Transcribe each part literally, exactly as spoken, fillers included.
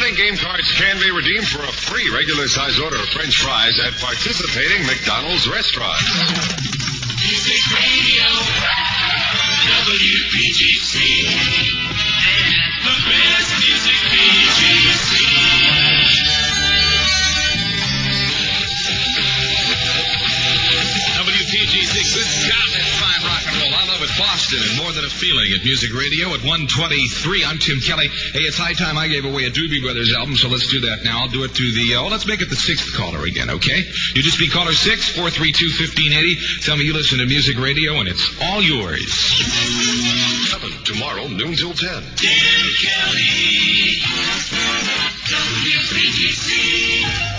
winning game cards can be redeemed for a free regular size order of French fries at participating McDonald's restaurants. Music Radio, W P G C, the best music P G C. W P G C, good God, that's fine rock and roll. I love it. Boston and More Than a Feeling at Music Radio at one twenty-three. I'm Tim Kelly. Hey, it's high time I gave away a Doobie Brothers album, so let's do that now. I'll do it to the, uh, well, let's make it the sixth caller again, okay? You just be caller six, four three two, one five eight zero. Tell me you listen to Music Radio, and it's all yours. Seven tomorrow, noon till ten. Tim Kelly, W P G C.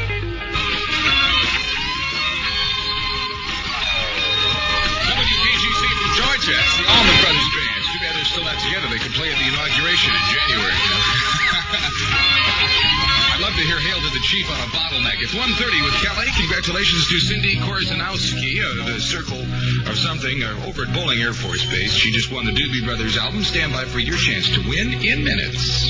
Georgia, it's the Allman Brothers Band. Too bad they're still not together. They could play at the inauguration in January. I'd love to hear Hail to the Chief on a bottleneck. It's one thirty with Kelly. Congratulations to Cindy Korzanowski of the Circle or something uh, over at Bowling Air Force Base. She just won the Doobie Brothers album. Stand by for your chance to win in minutes.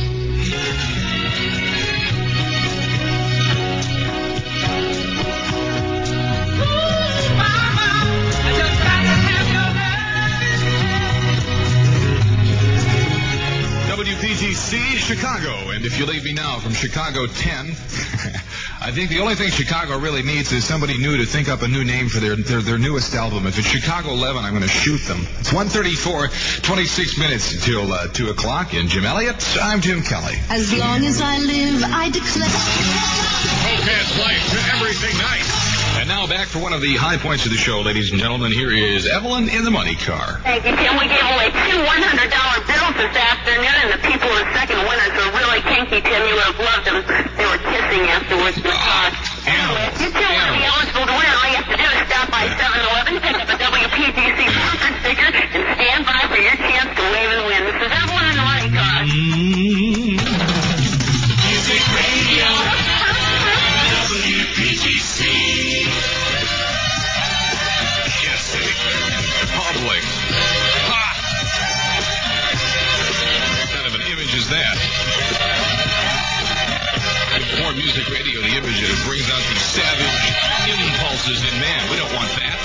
W P G C, Chicago. And if you leave me now from Chicago ten, I think the only thing Chicago really needs is somebody new to think up a new name for their their, their newest album. If it's Chicago eleven, I'm going to shoot them. It's one thirty-four, twenty-six minutes until uh, two o'clock. And Jim Elliott, I'm Tim Kelly. As long as I live, I declare. Focus life to everything nice. And now back for one of the high points of the show, ladies and gentlemen. Here is Evelyn in the money car. Thank you, Tim. We gave away two one hundred dollar bills this afternoon, and the people who were second winners were really kinky, Tim. You would have loved them. They were kissing afterwards. Uh, anyway, you two want to be eligible to win. All you have to do is stop by seven eleven, pick up a W P G C concert sticker, and stand by for your chance to wave and win. This is Evelyn in the money car. Mm-hmm. Music Radio, W P G C. Public. Ha! What kind of an image is that? More Music Radio, the image that brings out the savage impulses in man. We don't want that.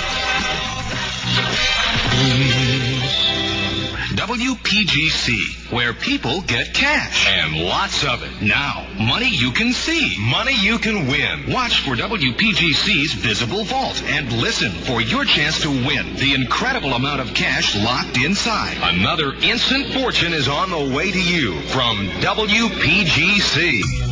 W P G C, where people get cash. And lots of it. Now, money you can see. Money you can win. Watch for W P G C's Visible Vault and listen for your chance to win the incredible amount of cash locked inside. Another instant fortune is on the way to you from W P G C.